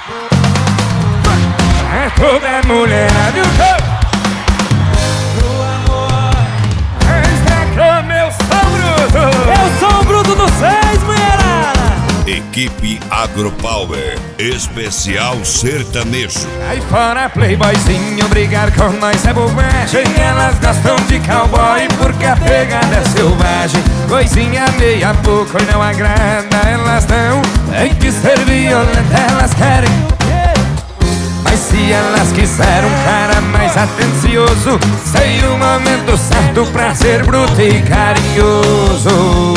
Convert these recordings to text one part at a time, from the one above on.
É toda mulherada e o que? Eu sou o bruto do 6, mulherada! Equipe Agropower, especial sertanejo. Aí fora playboyzinho, brigar com nós é bobagem. Elas gostam de cowboy porque a pegada é selvagem. Coisinha meia boca e não agrada. Elas não tem que ser violenta, elas querem. Mas se elas quiserem um cara mais atencioso, sei o momento certo pra ser bruto e carinhoso.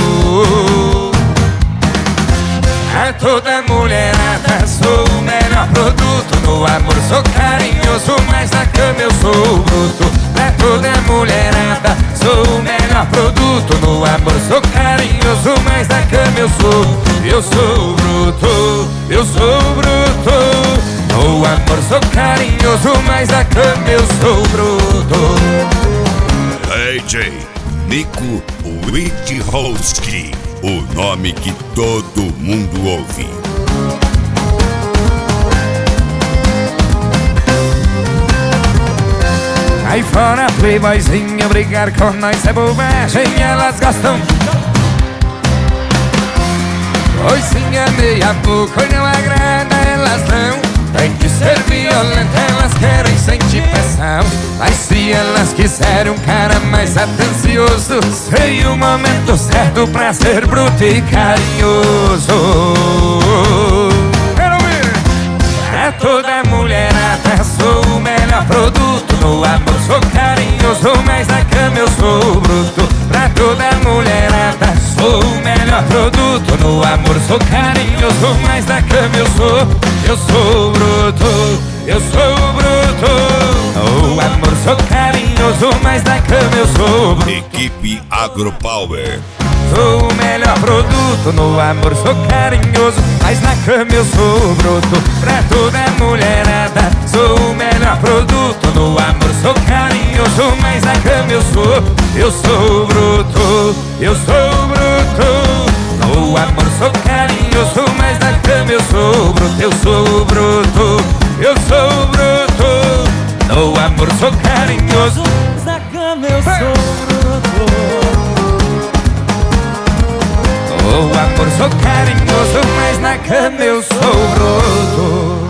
A toda mulherada sou o melhor produto. No amor sou carinhoso, mas na cama eu sou bruto. Pra toda mulherada sou o melhor produto. No amor sou carinhoso, mas na cama eu sou bruto. Eu sou bruto. No amor sou carinhoso, mas na cama eu sou bruto. DJ Nico Witchowski, o nome que todo mundo ouve. Aí fora playboyzinho, brigar com nós é bobagem. Elas gostam. Coisinha meia boca e não agrada. Elas não tem que ser violenta, elas querem sentir pressão. Mas se elas quiserem um cara mais atencioso, sei o momento certo pra ser bruto e carinhoso. Quero ver! É toda mulherada, sou o melhor produto. No amor sou carinhoso, mas na cama eu sou bruto. Pra toda mulherada, sou o melhor produto. No amor sou carinhoso, mas na cama eu sou bruto. Eu sou bruto. No amor sou carinhoso, mas na cama eu sou bruto. Equipe Agropower. Sou o melhor produto, no amor sou carinhoso, mas na cama eu sou bruto. Pra toda mulherada, sou o melhor produto. No amor sou carinhoso, mas na cama eu sou bruto. Eu sou bruto. No amor sou carinhoso, mas na cama eu sou bruto. Eu sou bruto. Eu sou bruto. No amor sou carinhoso, mas na cama eu sou bruto. No amor sou carinhoso, mas na cama eu sou bruto.